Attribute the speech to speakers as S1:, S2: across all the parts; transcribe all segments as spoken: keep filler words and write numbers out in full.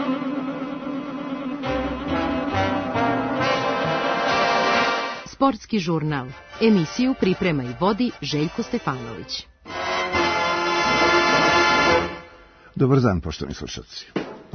S1: Sportski žurnal. Emisiju priprema i vodi Željko Stefanović.
S2: Dobar dan, poštovani slušalci.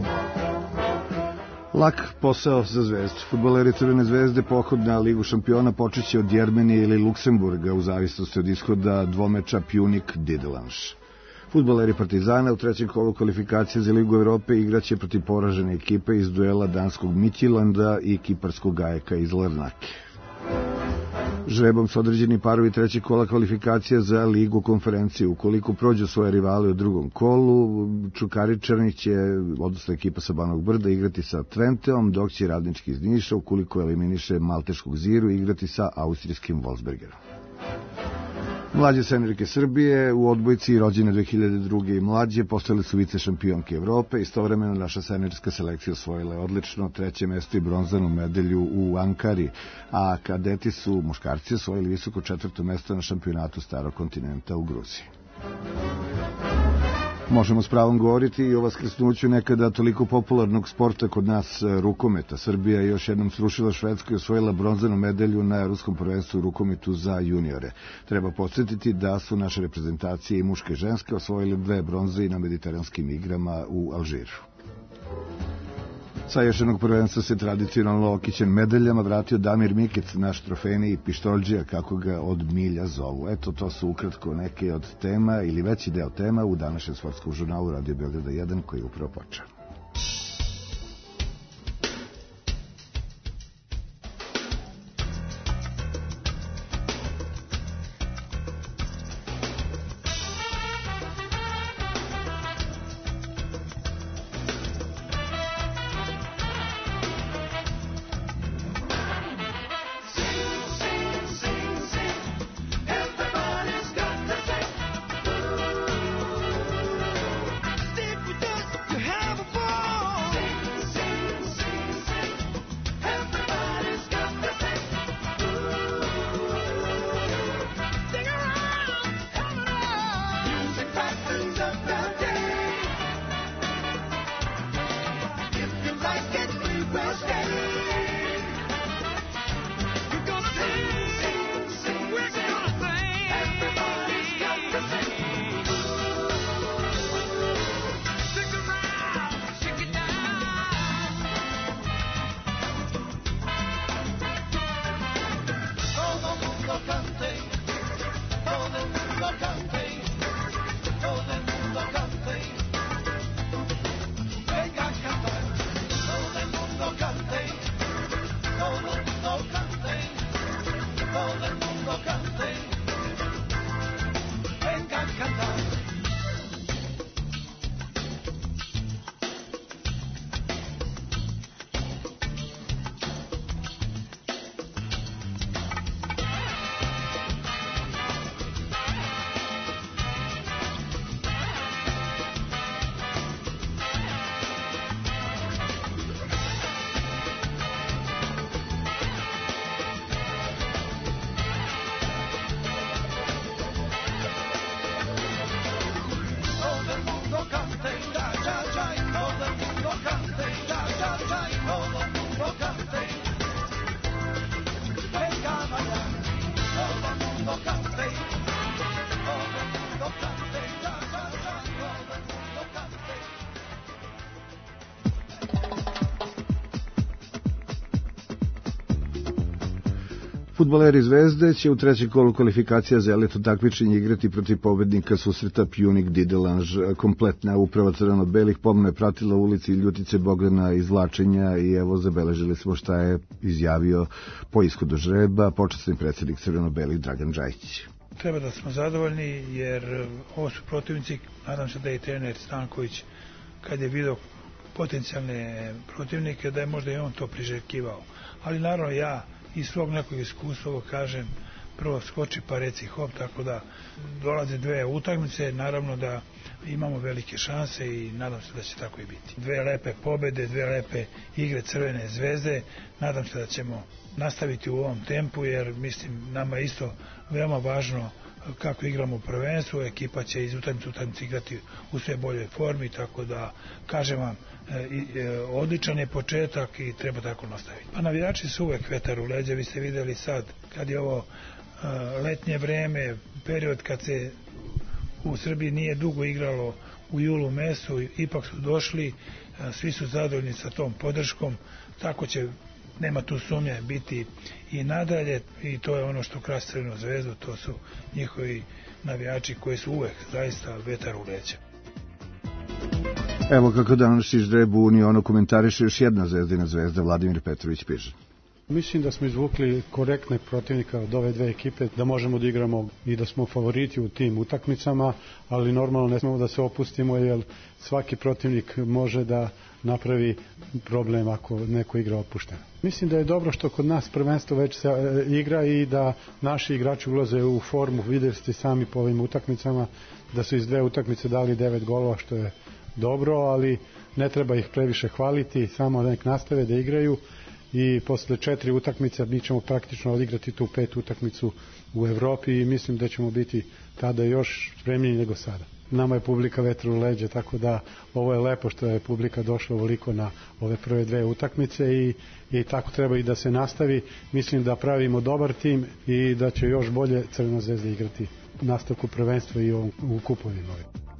S2: Lak posao za Zvezdu. Fudbaleri Crvene zvezde pohod na Ligu šampiona počeće od Jermenije ili Luksemburga u zavisnosti od ishoda dvomeča Pjunik-Didelanš. Fudbaleri Partizana u trećem kolu kvalifikacije za Ligu Evrope igraće protiv poražene ekipe iz duela danskog Midtjylanda i kiparskog Ajeka iz Larnake. Žrebom su određeni parovi trećeg kola kvalifikacija za Ligu konferencije. Ukoliko prođu svoje rivale u drugom kolu, Čukaričani će, odnosno ekipa sa Banovog Brda, igrati sa Twenteom, dok će Radnički iz Niša, ukoliko eliminiše Malteškog Ziru, igrati sa austrijskim Wolfsbergerom. Mlađe seniorijke Srbije u odbojci rođene dve hiljade druge i mlađe postale su vice šampionke Evrope. Istovremeno naša seniorijska selekcija osvojila je odlično treće mesto i bronzanu medalju u Ankari, a kadeti su muškarci osvojili visoko četvrto mesto na šampionatu Starog kontinenta u Gruziji. Možemo s pravom govoriti i o vaskrsnuću nekada toliko popularnog sporta kod nas, rukometa. Srbija je još jednom srušila Švedsku i osvojila bronzanu medalju na Ruskom prvenstvu u rukometu za juniore. Treba podsjetiti da su naše reprezentacije i muške i ženske osvojile dve bronze i na mediteranskim igrama u Alžiru. Sa još jednog prvenstva se tradicionalno okićen medaljama vratio Damir Mikec, naš trofejni pištoljđija, kako ga od milja zovu. Eto, to su ukratko neke od tema ili veći deo tema u današnjem sportskom žurnalu Radio Beograda jedan koji je upravo počeo. Fudbaleri Zvezde će u trećem kolu kvalifikacija za elitno takmičenje igrati protiv pobednika susreta Pjunik-Didelanž. Kompletna uprava crveno-belih pomno je pratila ulici Ljutice Bogdana izvlačenja i evo zabeležili smo šta je izjavio po ishodu žreba počasni predsjednik crveno-belih Dragan Džajić.
S3: Treba da smo zadovoljni jer ovo su protivnici, nadam se da je i trener Stanković kad je video potencijalne protivnike da je možda i on to priželjkivao. Ali naravno ja iz svog nekog iskustva ovo kažem, prvo skoči pa reci hop, tako da dolaze dve utakmice, naravno da imamo velike šanse i nadam se da će tako i biti. Dve lepe pobede, dve lepe igre Crvene zvezde, nadam se da ćemo nastaviti u ovom tempu jer mislim nama isto veoma važno kako igramo u prvenstvu, ekipa će iz utakmice u utakmicu igrati u sve boljoj formi, tako da, kažem vam, odličan je početak i treba tako nastaviti. Pa navijači su uvek vetar u leđa, vi ste videli sad, kad je ovo letnje vreme, period kad se u Srbiji nije dugo igralo u julu mesecu, ipak su došli, svi su zadovoljni sa tom podrškom, tako će, nema tu sumnje, biti i nadalje, i to je ono što krasi Crvenu zvezdu, to su njihovi navijači koji su uvek zaista vetar u leđa.
S2: Evo kako današnji žreb u Unionu komentariše još jedna zvezdina zvezda, Vladimir Petrović piše.
S4: Mislim da smo izvukli korektne protivnika od ove dve ekipe, da možemo da igramo i da smo favoriti u tim utakmicama, ali normalno ne smemo da se opustimo, jer svaki protivnik može da napravi problem ako neko igra opušteno. Mislim da je dobro što kod nas prvenstvo već se igra i da naši igrači ulaze u formu. Videli ste sami po ovim utakmicama da su iz dve utakmice dali devet golova, što je dobro, ali ne treba ih previše hvaliti, samo nek nastave da igraju i posle četiri utakmice mi ćemo praktično odigrati tu pet utakmicu u Evropi i mislim da ćemo biti tada još spremniji nego sada. Nama je publika vetar u leđa, tako da ovo je lepo što je publika došla ovoliko na ove prve dve utakmice i, i tako treba i da se nastavi. Mislim da pravimo dobar tim i da će još bolje Crvena zvezda igrati nastavku prvenstva i u, u kupovima.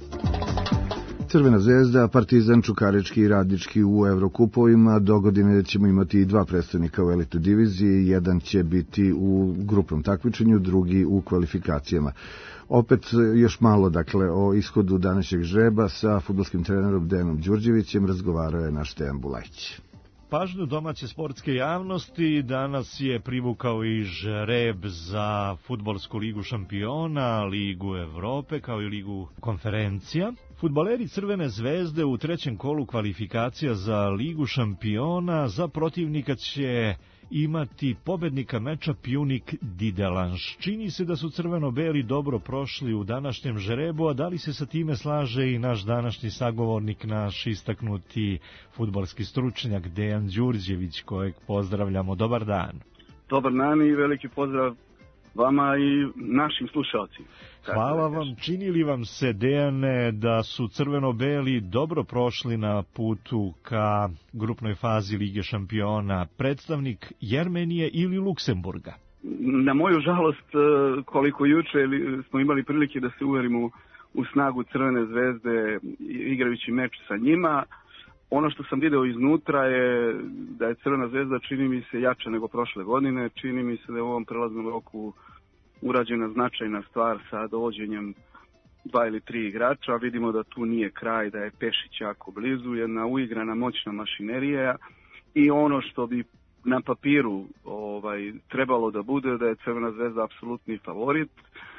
S2: Crvena zvezda, Partizan, Čukarički i Radnički u Evrokupovima. Dogodine ćemo imati dva predstavnika u elitnoj diviziji, jedan će biti u grupnom takmičenju, drugi u kvalifikacijama. Opet još malo, dakle, o ishodu današnjeg žreba sa fudbalskim trenerom Dejanom Đurđevićem razgovarao je naš Dejan Bulajić.
S5: Pažnju domaće sportske javnosti danas je privukao i žreb za Fudbalsku ligu šampiona, Ligu Evrope kao i Ligu konferencija. Fudbaleri Crvene zvezde u trećem kolu kvalifikacija za Ligu šampiona za protivnika će imati pobednika meča Pjunik Didelanš. Čini se da su crveno-beli dobro prošli u današnjem žrebu, a da li se sa time slaže i naš današnji sagovornik, naš istaknuti fudbalski stručnjak Dejan Đurđević, kojeg pozdravljamo. Dobar dan.
S6: Dobar dan i veliki pozdrav vama i našim slušalcima.
S5: Hvala vam. Čini li vam se, Dejane, da su crveno-beli dobro prošli na putu ka grupnoj fazi Lige šampiona, predstavnik Jermenije ili Luksemburga?
S6: Na moju žalost, koliko juče smo imali prilike da se uverimo u snagu Crvene zvezde igrajući meč sa njima, ono što sam video iznutra je da je Crvena zvezda, čini mi se, jača nego prošle godine. Čini mi se da je u ovom prelaznom roku urađena značajna stvar sa dovođenjem dva ili tri igrača. Vidimo da tu nije kraj, da je Pešić jako blizu, jedna uigrana moćna mašinerija i ono što bi na papiru ovaj, trebalo da bude, da je Crvena zvezda apsolutni favorit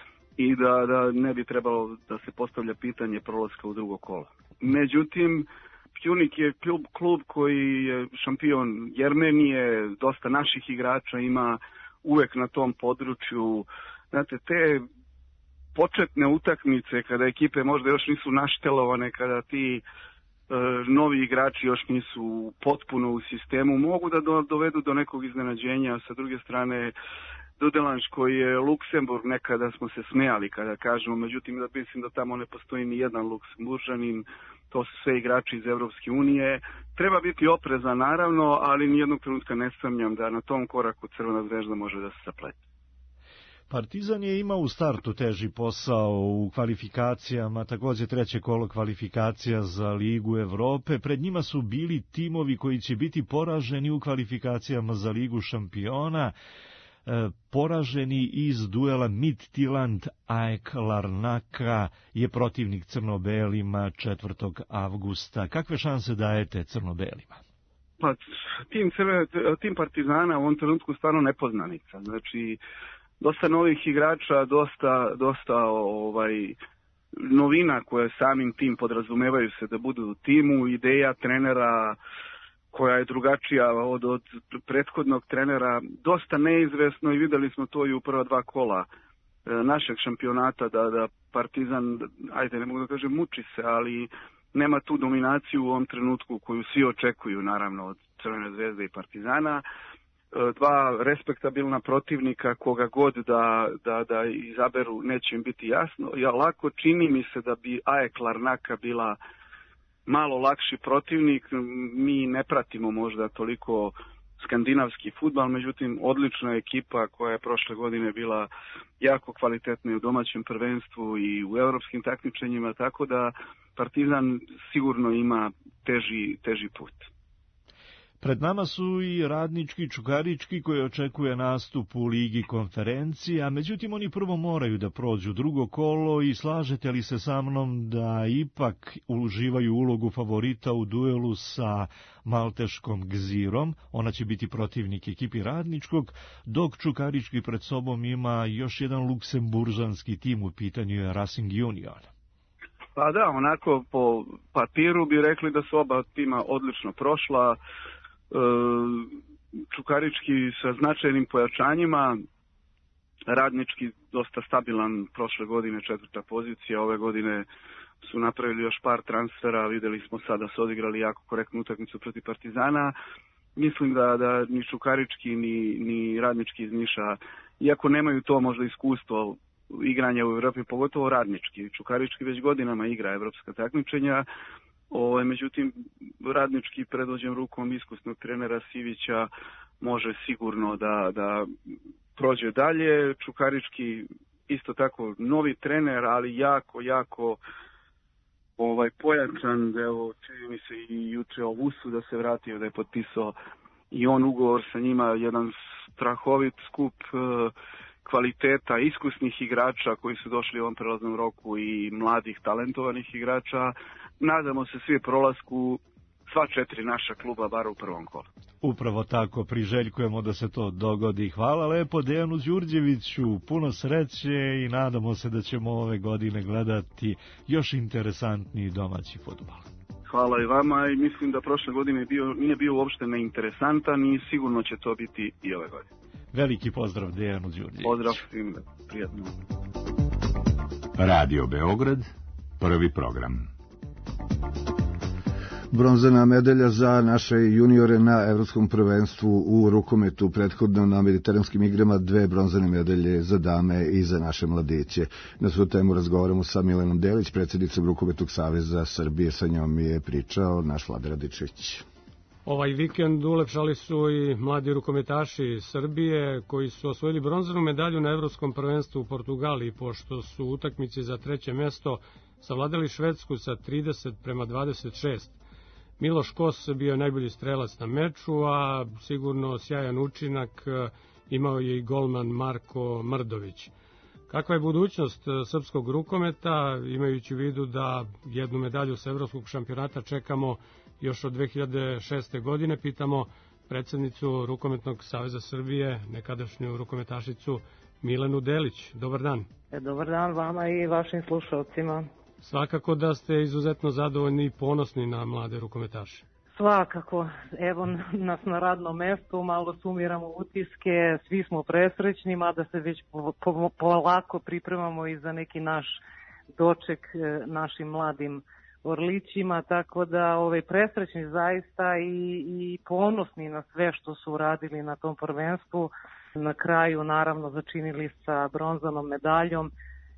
S6: i da, da ne bi trebalo da se postavlja pitanje prolaska u drugo kolo. Međutim, Pjunik je klub, klub koji je šampion Jermenije, dosta naših igrača ima uvek na tom području. Znate, te početne utakmice kada ekipe možda još nisu naštelovane, kada ti e, novi igrači još nisu potpuno u sistemu, mogu da do, dovedu do nekog iznenađenja. Sa druge strane, Dudelanš koji je Luksemburg, nekada smo se smejali kada kažemo, međutim da mislim da tamo ne postoji ni jedan Luksemburžanin, to su sve igrači iz Evropske unije. Treba biti oprezan naravno, ali nijednog trenutka ne sumnjam da na tom koraku Crvena zvezda može da se saplete.
S5: Partizan je imao u startu teži posao u kvalifikacijama, također treće kolo kvalifikacija za Ligu Evrope. Pred njima su bili timovi koji će biti poraženi u kvalifikacijama za Ligu šampiona, poraženi iz duela Midtjylland AEK Larnaka je protivnik crno-belima četvrtog avgusta. Kakve šanse dajete crno-belima?
S6: Pa, tim, crve, tim Partizana u ovom trenutku stvarno nepoznanica. Znači, dosta novih igrača, dosta, dosta ovaj, novina koje samim tim podrazumevaju se da budu u timu, ideja trenera koja je drugačija od, od prethodnog trenera, dosta neizvesno i videli smo to i u prva dva kola e, našeg šampionata, da, da Partizan, ajde ne mogu da kažem muči se, ali nema tu dominaciju u ovom trenutku koju svi očekuju naravno od Crvene zvezde i Partizana. dva respektabilna protivnika, koga god da, da, da izaberu neće im biti jasno. Ja lako čini mi se da bi A E K Larnaka bila malo lakši protivnik. Mi ne pratimo možda toliko skandinavski fudbal, međutim odlična ekipa koja je prošle godine bila jako kvalitetna u domaćem prvenstvu i u europskim takmičenjima, tako da Partizan sigurno ima teži, teži put.
S5: Pred nama su i Radnički, Čukarički koji očekuje nastup u Ligi konferencije, a međutim oni prvo moraju da prođu drugo kolo i slažete li se sa mnom da ipak uživaju ulogu favorita u duelu sa malteškom Gzirom, ona će biti protivnik ekipi Radničkog, dok Čukarički pred sobom ima još jedan luksemburžanski tim, u pitanju je Racing Union.
S6: Pa da, onako po papiru bi rekli da su oba tima odlično prošla, Čukarički sa značajnim pojačanjima, Radnički dosta stabilan, prošle godine četvrta pozicija, ove godine su napravili još par transfera, videli smo sada su odigrali jako korektnu utakmicu protiv Partizana. Mislim da, da ni Čukarički ni, ni Radnički iz Niša, iako nemaju to možda iskustvo igranja u Evropi, pogotovo Radnički. Čukarički već godinama igra evropska takmičenja. O, međutim, Radnički predvođen rukom iskusnog trenera Sivića može sigurno da, da prođe dalje. Čukarički isto tako novi trener, ali jako, jako ovaj, pojačan. Evo, čini mi se i juče o Vusu da se vratio, da je potpisao i on ugovor sa njima, jedan strahovit skup uh, kvaliteta, iskusnih igrača koji su došli u ovom prelaznom roku i mladih, talentovanih igrača. Nadamo se svi prolasku sva četiri naša kluba, bar u prvom kolu.
S5: Upravo tako, priželjkujemo da se to dogodi. Hvala lepo Dejanu Đurđeviću, puno sreće i nadamo se da ćemo ove godine gledati još interesantniji domaći fudbal.
S6: Hvala i vama i mislim da prošle godine bio, nije bio uopšte neinteresantan i sigurno će to biti i ove godine.
S5: Veliki pozdrav Dejanu Đurđeviću.
S6: Pozdrav svim, prijatno.
S7: Radio Beograd, prvi program.
S2: Bronzana medalja za naše juniore na evropskom prvenstvu u rukometu, prethodno na mediteranskim igrama dve bronzane medalje za dame i za naše mladiće. Na svu temu razgovaramo sa Milenom Delić, predsjednicom Rukometnog saveza Srbije, sa njom je pričao naš Vlada Radičić.
S8: Ovaj vikend ulepšali su i mladi rukometaši Srbije koji su osvojili bronzanu medalju na evropskom prvenstvu u Portugaliji, pošto su utakmici za treće mesto savladali Švedsku sa trideset prema dvadeset šest. Miloš Kos bio je najbolji strelac na meču, a sigurno sjajan učinak imao je i golman Marko Mrdović. Kakva je budućnost srpskog rukometa, imajući u vidu da jednu medalju sa evropskog šampionata čekamo još od dve hiljade šeste. godine, pitamo predsjednicu Rukometnog saveza Srbije, nekadašnju rukometašicu Milenu Delić. Dobar dan.
S9: E, dobar dan vama i vašim slušalcima.
S8: Svakako da ste izuzetno zadovoljni i ponosni na mlade rukometaše.
S9: Svakako, evo nas na radnom mestu, malo sumiramo utiske, svi smo presrećni, mada se već polako pripremamo i za neki naš doček našim mladim orlićima, tako da ovaj, presrećni zaista i, i ponosni na sve što su uradili na tom prvenstvu. Na kraju naravno začinili sa bronzanom medaljom,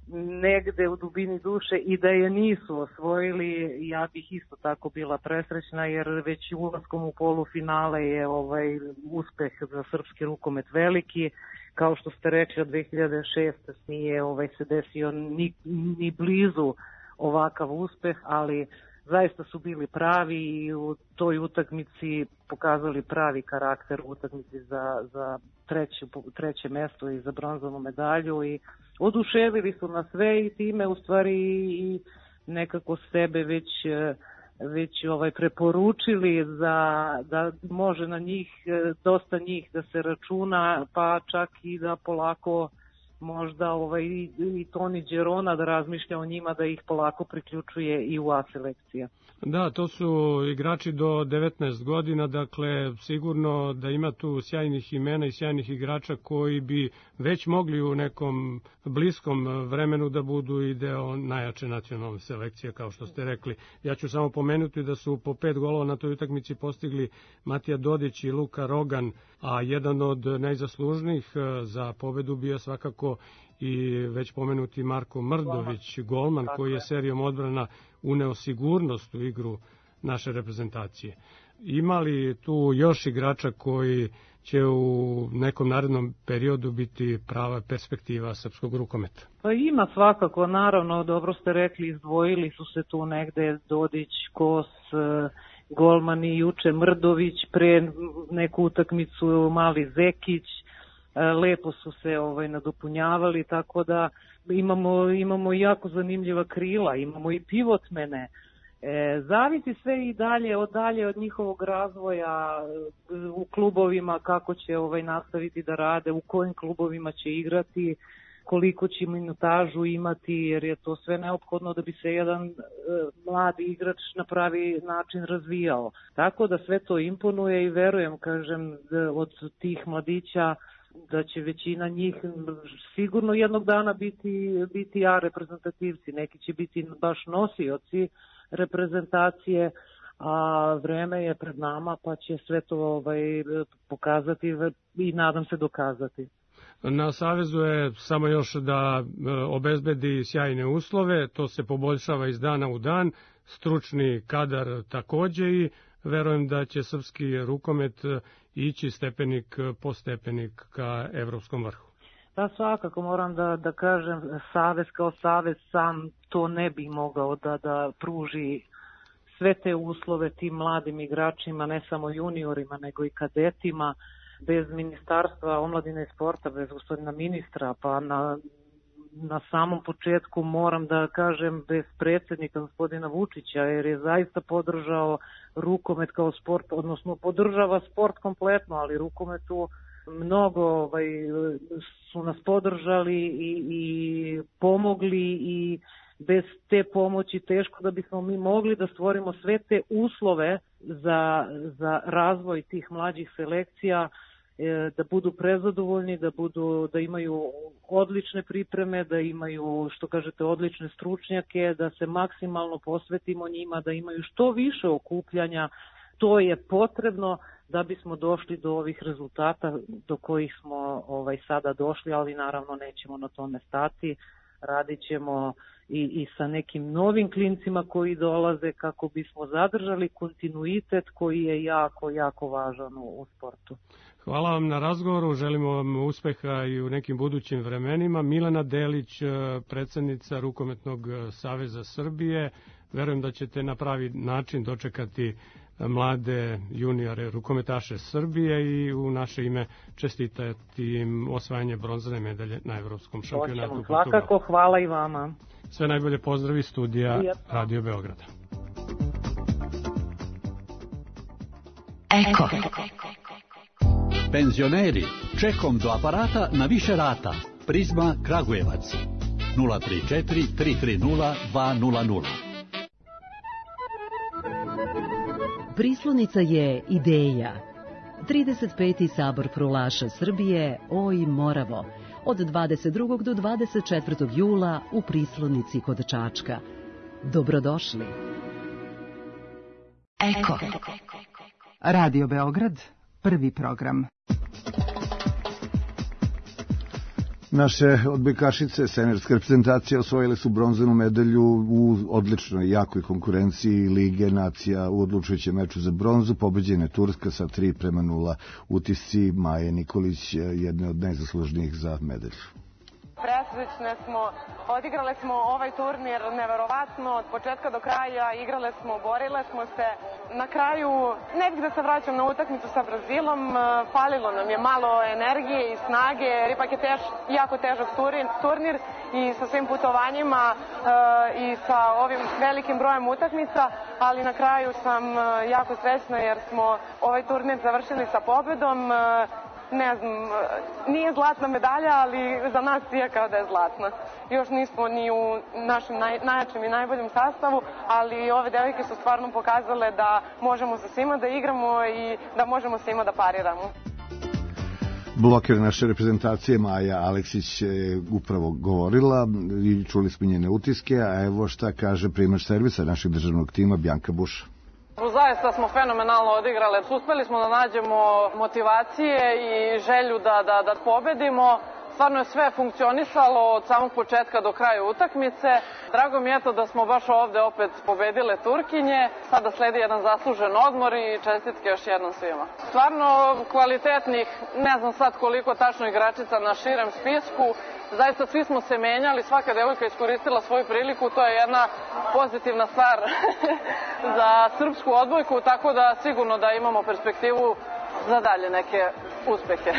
S9: negde u dubini duše i da je nisu osvojili, ja bih isto tako bila presrećna, jer već ulaskom u polufinale je ovaj uspeh za srpski rukomet veliki. Kao što ste rekli, od dve hiljade šeste. nije ovaj, se desio ni, ni blizu ovakav uspeh, ali zaista su bili pravi i u toj utakmici pokazali pravi karakter u utakmici za, za treće, treće mesto i za bronzanu medalju i oduševili su nas sve i time u stvari i nekako sebe već, već ovaj preporučili za, da može na njih, dosta njih da se računa, pa čak i da polako možda ovaj, i Toni Đerona da razmišlja o njima, da ih polako priključuje i u A selekcija.
S8: Da, to su igrači do devetnaest godina, dakle sigurno da ima tu sjajnih imena i sjajnih igrača koji bi već mogli u nekom bliskom vremenu da budu i deo najjače nacionalne selekcije, kao što ste rekli. Ja ću samo pomenuti da su po pet golova na toj utakmici postigli Matija Dodić i Luka Rogan, a jedan od najzaslužnijih za pobedu bio svakako i već pomenuti Marko Mrdović, golman, koji je serijom odbrana uneo sigurnost u igru naše reprezentacije. Ima li tu još igrača koji će u nekom narednom periodu biti prava perspektiva srpskog rukometa?
S9: Pa ima svakako, naravno, dobro ste rekli, izdvojili su se tu negde Dodić, Kos, golman i juče Mrdović, pre neku utakmicu Mali Zekić, lepo su se ovaj nadopunjavali, tako da imamo imamo jako zanimljiva krila, imamo i pivotmene. E, zavisi sve i dalje od dalje od njihovog razvoja u klubovima, kako će ovaj nastaviti da rade, u kojim klubovima će igrati, koliko će minutažu imati, jer je to sve neophodno da bi se jedan e, mladi igrač na pravi način razvijao. Tako da sve to imponuje i verujem, kažem, od tih mladića da će većina njih sigurno jednog dana biti, biti A reprezentativci, neki će biti baš nosioci reprezentacije, a vreme je pred nama pa će sve to ovaj, pokazati i nadam se dokazati.
S8: Na Savezu je samo još da obezbedi sjajne uslove, to se poboljšava iz dana u dan, stručni kadar takođe i verujem da će srpski rukomet ići stepenik po stepenik ka evropskom vrhu.
S9: Da, svakako moram da, da kažem, Savez kao Savez sam to ne bi mogao da, da pruži sve te uslove tim mladim igračima, ne samo juniorima, nego i kadetima, bez Ministarstva omladine i sporta, bez gospodina ministra, pa na, na samom početku moram da kažem bez predsjednika gospodina Vučića, jer je zaista podržao rukomet kao sport, odnosno podržava sport kompletno, ali rukometu mnogo ovaj, su nas podržali i, i pomogli i bez te pomoći teško da bismo mi mogli da stvorimo sve te uslove za, za razvoj tih mlađih selekcija, da budu prezadovoljni, da budu, da imaju odlične pripreme, da imaju, što kažete, odlične stručnjake, da se maksimalno posvetimo njima, da imaju što više okupljanja. To je potrebno da bismo došli do ovih rezultata do kojih smo ovaj sada došli, ali naravno nećemo na tome stati. Radit ćemo i, i sa nekim novim klincima koji dolaze kako bismo zadržali kontinuitet koji je jako, jako važan u, u sportu.
S8: Hvala vam na razgovoru, želimo vam uspeha i u nekim budućim vremenima. Milena Delić, predsjednica Rukometnog saveza Srbije, verujem da ćete na pravi način dočekati mlade juniore rukometaše Srbije i u naše ime čestitati im osvajanje bronzane medalje na Evropskom šampionatu u Portugalu.
S9: Svakako, hvala i vama.
S8: Sve najbolje, pozdravi studija Radio Beograda.
S10: Eko. Penzioneri, čekom do aparata na više rata. Prizma Kragujevac. nula tri četiri tri tri nula dva nula nula.
S1: Prislonica je ideja. trideset peti sabor prulaša Srbije, Oj Moravo, od dvadeset drugog do dvadeset četvrtog jula u Prislonici kod Čačka. Dobrodošli.
S11: Eko. Radio Beograd, prvi program.
S2: Naše odbojkašice seniorske reprezentacije osvojile su bronzanu medalju u odličnoj, jakoj konkurenciji Lige nacija u odlučujućem meču za bronzu. Pobeđena je Turska sa tri prema nula. Utisci Maje Nikolić, jedne od najzaslužnijih za medalju.
S12: Presrećne smo, odigrale smo ovaj turnir neverovatno, od početka do kraja, igrale smo, borile smo se. Na kraju, ne bih da se vraćam na utakmicu sa Brazilom, falilo nam je malo energije i snage, jer ipak je tež, jako težak turnir i sa svim putovanjima i sa ovim velikim brojem utakmica, ali na kraju sam jako srećna jer smo ovaj turnir završili sa pobedom. ne znam, nije zlatna medalja, ali za nas je kao da je zlatna. Još nismo ni u našem naj, najjačem i najboljem sastavu, ali ove devojke su stvarno pokazale da možemo sa svima da igramo i da možemo svima da pariramo.
S2: Bloker naše reprezentacije Maja Aleksić je upravo govorila i čuli smo njene utiske, a evo šta kaže primač servisa našeg državnog tima Bjanka Buša.
S13: Zaista smo fenomenalno odigrale. Uspeli smo da nađemo motivacije i želju da, da, da pobedimo. Stvarno je sve funkcionisalo od samog početka do kraja utakmice. Drago mi je to da smo baš ovde opet pobedile Turkinje. Sada sledi jedan zaslužen odmor i čestitke još jednom svima. Stvarno kvalitetnih, ne znam sad koliko tačno igračica na širem spisku. Zaista svi smo se menjali, svaka devojka iskoristila svoju priliku, to je jedna pozitivna stvar za srpsku odbojku, tako da sigurno da imamo perspektivu za dalje neke uspehe.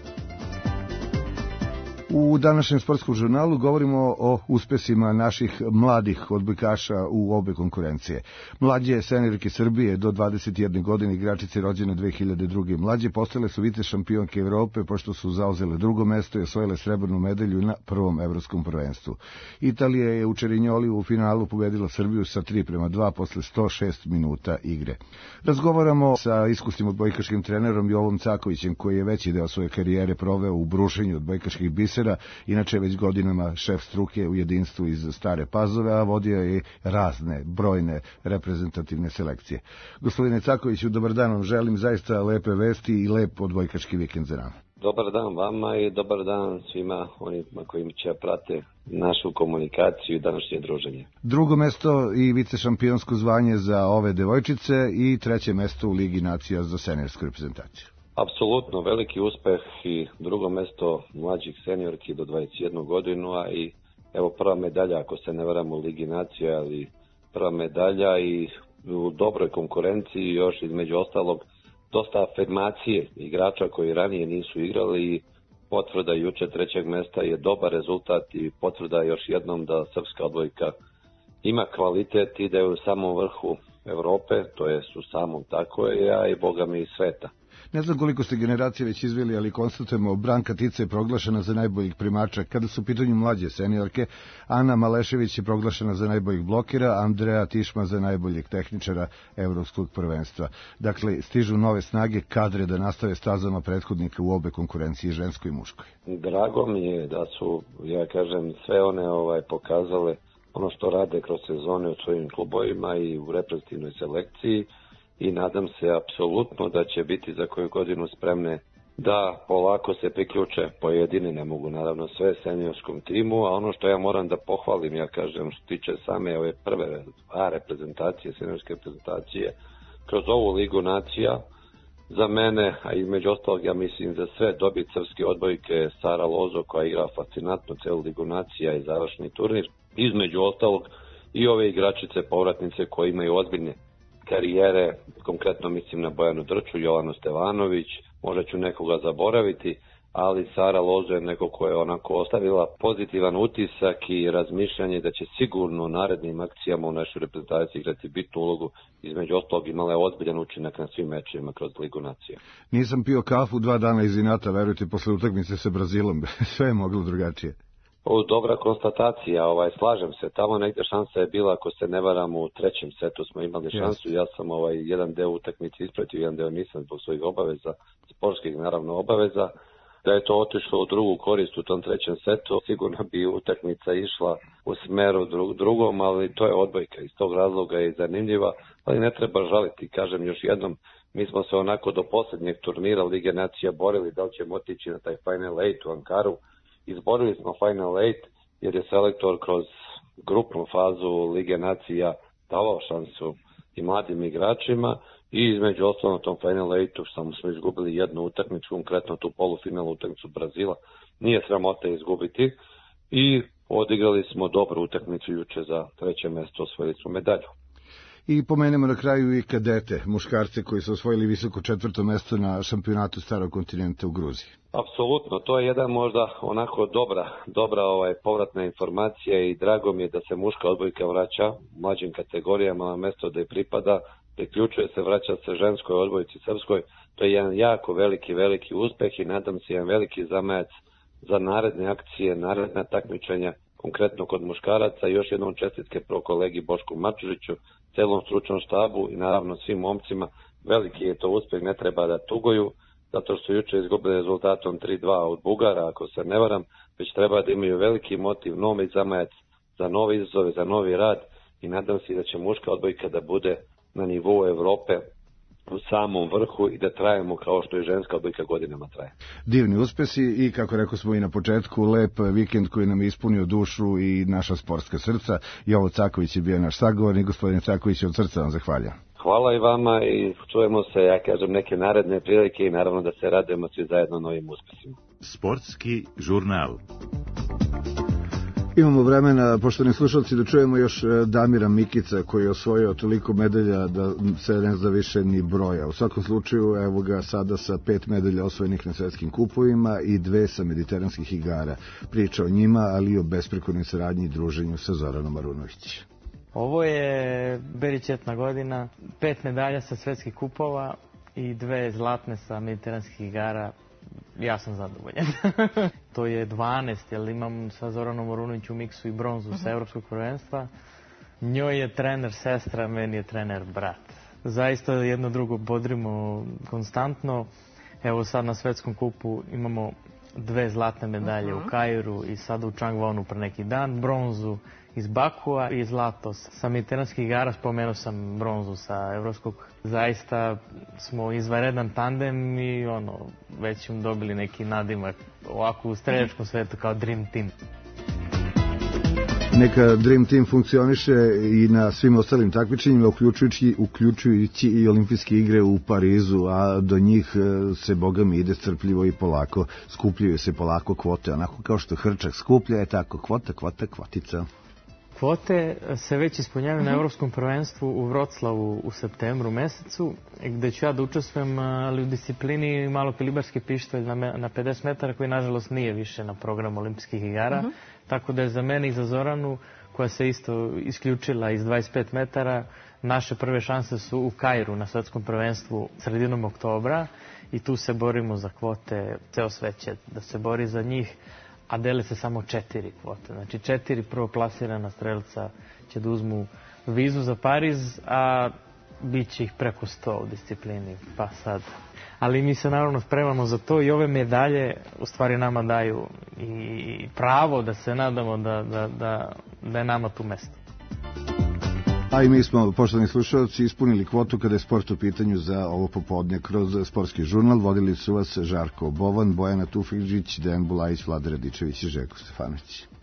S2: U današnjem sportskom žurnalu govorimo o uspesima naših mladih odbojkaša u obe konkurencije. Mlađe seniorke Srbije do dvadeset jedne godine, igračice rođene dve hiljade druge. Mlađe postale su vice šampionke Evrope pošto su zauzele drugo mesto i osvojile srebrnu medalju na prvom evropskom prvenstvu. Italija je u Čerinjoli u finalu pobedila Srbiju sa tri prema dva posle sto šest minuta igre. Razgovaramo sa iskusnim odbojkaškim trenerom Jovom Cakovićem, koji je veći deo svoje karijere proveo u brušenju odbojkaških bisera, inače već godinama šef struke u jedinstvu iz Stare Pazove, a vodio je razne, brojne reprezentativne selekcije. Gospodine Cakoviću, dobar dan vam želim, zaista lepe vesti i lep odbojkaški vikend za nama.
S14: Dobar dan vama i dobar dan svima onima kojim će prate našu komunikaciju i današnje druženje.
S2: Drugo mesto i vice šampionsko zvanje za ove devojčice i treće mesto u Ligi nacija za seniorsku reprezentaciju.
S14: Apsolutno, veliki uspeh i drugo mesto mlađih seniorki do dvadeset jednu godinu, a i evo prva medalja, ako se ne varam, u Ligi nacija, ali prva medalja i u dobroj konkurenciji, još između ostalog dosta afirmacije igrača koji ranije nisu igrali i potvrda juče trećeg mesta je dobar rezultat i potvrda još jednom da srpska odbojka ima kvalitet i da je u samom vrhu Evrope, to je u samom tako je, a i boga mi i sveta.
S2: Ne znam koliko ste generacije već izveli, ali konstatujemo, Branka Tica je proglašena za najboljih primača. Kada su u pitanju mlađe seniorke, Ana Malešević je proglašena za najboljih blokera, Andreja Tišma za najboljeg tehničara evropskog prvenstva. Dakle, stižu nove snage, kadre da nastave stazama prethodnika u obe konkurencije, ženskoj i muškoj.
S14: Drago mi je da su, ja kažem, sve one ovaj pokazale ono što rade kroz sezone u svojim klubovima i u reprezentativnoj selekciji. I nadam se apsolutno da će biti za koju godinu spremne da polako se priključe, pojedine ne mogu naravno sve seniorskom timu, a ono što ja moram da pohvalim, ja kažem, što tiče same ove prve A reprezentacije, seniorske reprezentacije, kroz ovu Ligu nacija, za mene, a između ostalog ja mislim za sve dobit srpske odbojke Sara Lozo, koja igra fascinantno celu Ligu nacija i završni turnir, između ostalog i ove igračice povratnice koje imaju ozbiljne karijere, konkretno mislim na Bojanu Drču, Jovanu Stevanović, možda ću nekoga zaboraviti, ali Sara Lozo je neko koja je onako ostavila pozitivan utisak i razmišljanje da će sigurno u narednim akcijama u našoj reprezentaciji igrati bitnu ulogu, između ostalog imala je ozbiljan učinak na svim mečima kroz Ligu nacija.
S2: Nisam pio kafu dva dana iz inata, verujte, posle utakmice sa Brazilom, sve je moglo drugačije.
S14: O, dobra konstatacija, ovaj, slažem se, tamo negde šansa je bila, ako se ne varam, u trećem setu smo imali šansu, yes. Ja sam ovaj, jedan deo utakmice ispratio, jedan deo nisam zbog svojih obaveza, sportskih naravno obaveza, da je to otišlo u drugu korist u tom trećem setu, sigurno bi utakmica išla u smeru dru, drugom, ali to je odbojka, iz tog razloga je zanimljiva, ali ne treba žaliti, kažem još jednom, mi smo se onako do posljednjeg turnira Lige nacija borili da li ćemo otići na taj Final Eight u Ankaru. Izborili smo Final Eight jer je selektor kroz grupnu fazu Lige nacija davao šansu i mladim igračima i između ostalog na tom Final Eightu samo smo izgubili jednu utakmicu, konkretno tu polufinalnu utakmicu Brazila. Nije sramota izgubiti i odigrali smo dobru utakmicu juče za treće mesto, osvojili smo medalju.
S2: I pomenemo na kraju i kadete, muškarce koji su osvojili visoko četvrto mesto na šampionatu Starog kontinenta u Gruziji.
S14: Apsolutno, to je jedan možda onako dobra, dobra ovaj, povratna informacija i drago mi je da se muška odbojka vraća u mlađim kategorijama na mesto da je pripada. priključuje se, vraća se ženskoj odbojci srpskoj. To je jedan jako veliki, veliki uspeh i nadam se jedan veliki zamajac za naredne akcije, naredne takmičenja, konkretno kod muškaraca. I još jednom čestitke pro kolegi Bošku Mačužiću, celom stručnom štabu i naravno svim momcima. Veliki je to uspeh, ne treba da tuguju, zato što su juče izgubili rezultatom tri dva od Bugara, ako se ne varam, već treba da imaju veliki motiv, novi zamajac za nove izazove, za novi rad i nadam se da će muška odbojka da bude na nivou Evrope u samom vrhu i da trajemo kao što i ženska odbojka godinama traje.
S2: Divni uspesi i, kako rekao smo i na početku, lep vikend koji nam je ispunio dušu i naša sportska srca. Jovo Caković je bio naš sagovornik. Gospodin Caković, od srca vam zahvaljujem.
S14: Hvala i vama i čujemo se, ja kažem, neke naredne prilike i naravno da se radujemo svi zajedno novim uspesima.
S7: Sportski žurnal.
S2: Imamo vremena, poštovani slušalci, da čujemo još Damira Mikica koji je osvojio toliko medalja da se ne zna više ni broja. U svakom slučaju, evo ga sada sa pet medalja osvojenih na svetskim kupovima i dve sa mediteranskih igara. Priča o njima, ali i o besprekornoj saradnji i druženju sa Zoranom Marunović.
S15: Ovo je beričetna godina, pet medalja sa svetskih kupova i dve zlatne sa mediteranskih igara. Ja sam zadovoljan. To je dvanaest, jer imam sa Zoranom Marunović u miksu i bronzu sa evropskog prvenstva. Njoj je trener sestra, meni je trener brat. Zaista jedno drugo bodrimo konstantno. Evo sad na svetskom kupu imamo dve zlatne medalje u Kairu i sad u Changwonu pre neki dan, bronzu iz Bakua i zlato sa mediteranskih igara. Spomenuo sam bronzu sa evropskog. Zaista smo izvanredan tandem i ono, već smo dobili neki nadimak ovako u streljačkom svetu kao Dream Team.
S2: Neka Dream Team funkcioniše i na svim ostalim takmičenjima, uključujući, uključujući i olimpijske igre u Parizu, a do njih se, boga mi, ide strpljivo i polako. Skupljaju se polako kvote, onako kao što hrčak skuplja, je tako kvota, kvota, kvotica.
S15: Kvote se već ispunjavaju na Evropskom prvenstvu u Vroclavu u septembru mesecu, gde ću ja da učestvujem, ali u disciplini malokalibarski pištolj na pedeset metara, koji nažalost nije više na programu olimpijskih igara. Tako da je za mene i za Zoranu, koja se isto isključila iz dvadeset pet metara, naše prve šanse su u Kairu na svetskom prvenstvu sredinom oktobra i tu se borimo za kvote. Ceo svet će da se bori za njih, a dele se samo četiri kvote. Znači četiri prvoplasirana strelca će da uzmu vizu za Pariz, a bit će ih preko sto u disciplini, pa sad. Ali mi se naravno spremamo za to i ove medalje u stvari nama daju i pravo da se nadamo da, da, da, da je nama tu mesto.
S2: A i mi smo, poštovani slušalci, ispunili kvotu kada je sport u pitanju za ovo popodne kroz sportski žurnal. Vodili su vas Žarko Bovan, Bojana Tufekđić, Dejan Bulajić, Vlada Radičević i Željko Stefanović.